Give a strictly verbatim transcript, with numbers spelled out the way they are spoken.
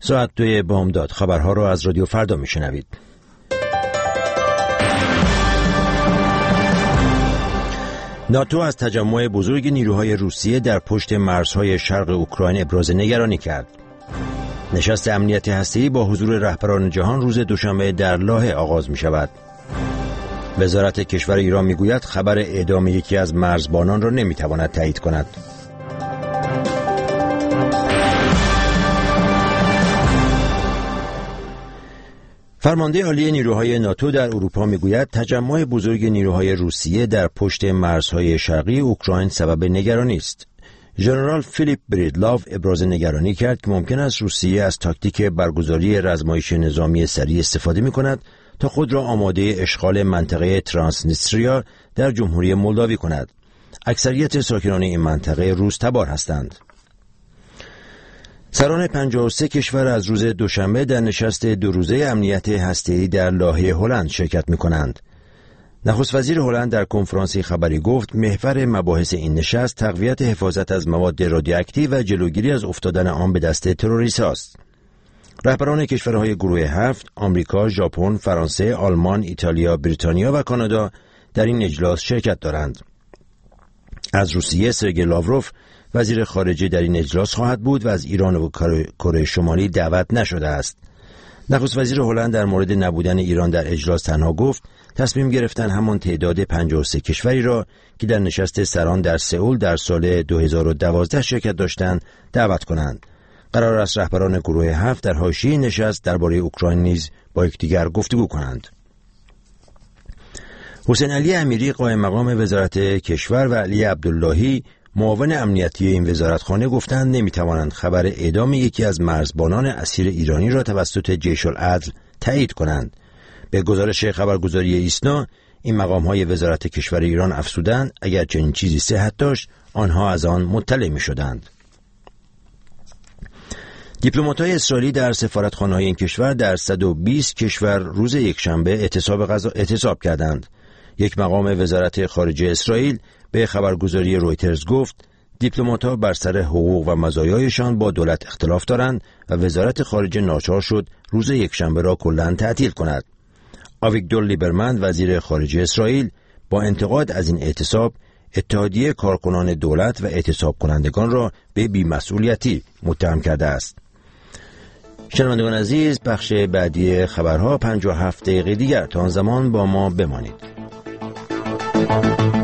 ساعت دوی بامداد خبرها را از رادیو فردا میشنوید. ناتو از تجمع بزرگ نیروهای روسیه در پشت مرزهای شرق اوکراین ابراز نگرانی کرد. نشست امنیت هسته‌ای با حضور رهبران جهان روز دوشنبه در لاهه آغاز می شود. وزارت کشور ایران می گوید خبر اعدام یکی از مرزبانان را نمی تواند تایید کند. فرمانده عالی نیروهای ناتو در اروپا میگوید تجمع بزرگ نیروهای روسیه در پشت مرزهای شرقی اوکراین سبب نگرانی است. ژنرال فیلیپ بریدلاو ابراز نگرانی کرد که ممکن است روسیه از تاکتیک برگزاری رزمایش نظامی سریع استفاده می‌کند تا خود را آماده اشغال منطقه ترانسنیستریا در جمهوری مولداوی کند. اکثریت ساکنان این منطقه روس تبار هستند. سران پنجاه و سه کشور از روز دوشنبه در نشست دو روزه امنیت هسته‌ای در لاهه هلند شرکت می‌کنند. نخست وزیر هلند در کنفرانسی خبری گفت محور مباحث این نشست تقویت حفاظت از مواد رادیواکتیو و جلوگیری از افتادن آن به دست تروریست‌ها است. رهبران کشورهای گروه هفت، آمریکا، ژاپن، فرانسه، آلمان، ایتالیا، بریتانیا و کانادا در این اجلاس شرکت دارند. از روسیه سرگئی لاوروف وزیر خارجه در این اجلاس خواهد بود و از ایران و کره شمالی دعوت نشده است. نخست وزیر هلند در مورد نبودن ایران در اجلاس تنها گفت تصمیم گرفتن همان تعداد پنجاه و سه کشوری را که در نشست سران در سئول در سال دو هزار و دوازده شرکت داشتند دعوت کنند. قرار است رهبران گروه هفت در حاشیه نشست درباره اوکراین نیز با یکدیگر گفتگو کنند. حسین علی امیری قائم مقام وزارت کشور و علی عبداللهی معاون امنیتی این وزارتخانه گفتند نمیتوانند خبر اعدام یکی از مرزبانان اسیر ایرانی را توسط جیش العدل تایید کنند. به گزارش خبرگزاری ایسنا این مقام‌های وزارت کشور ایران افزودند اگر چنین چیزی صحت داشت آنها از آن مطلع می‌شدند. دیپلمات‌های اسرائیلی در سفارتخانه‌های این کشور در صد و بیست کشور روز یکشنبه اعتصاب غذا اعتصاب کردند. یک مقام وزارت خارجه اسرائیل به خبرگزاری رویترز گفت دیپلمات‌ها بر سر حقوق و مزایایشان با دولت اختلاف دارند و وزارت خارجه ناچار شد روز یکشنبه را کلاً تعطیل کند. آویگدور لیبرمن وزیر خارجه اسرائیل با انتقاد از این اعتصاب اتحادیه کارکنان دولت و اعتصاب کنندگان را به بی‌مسئولیتی متهم کرده است. شنوندگان عزیز، بخش بعدی خبرها پنجاه و هفت دقیقه دیگر تا آن زمان با ما بمانید.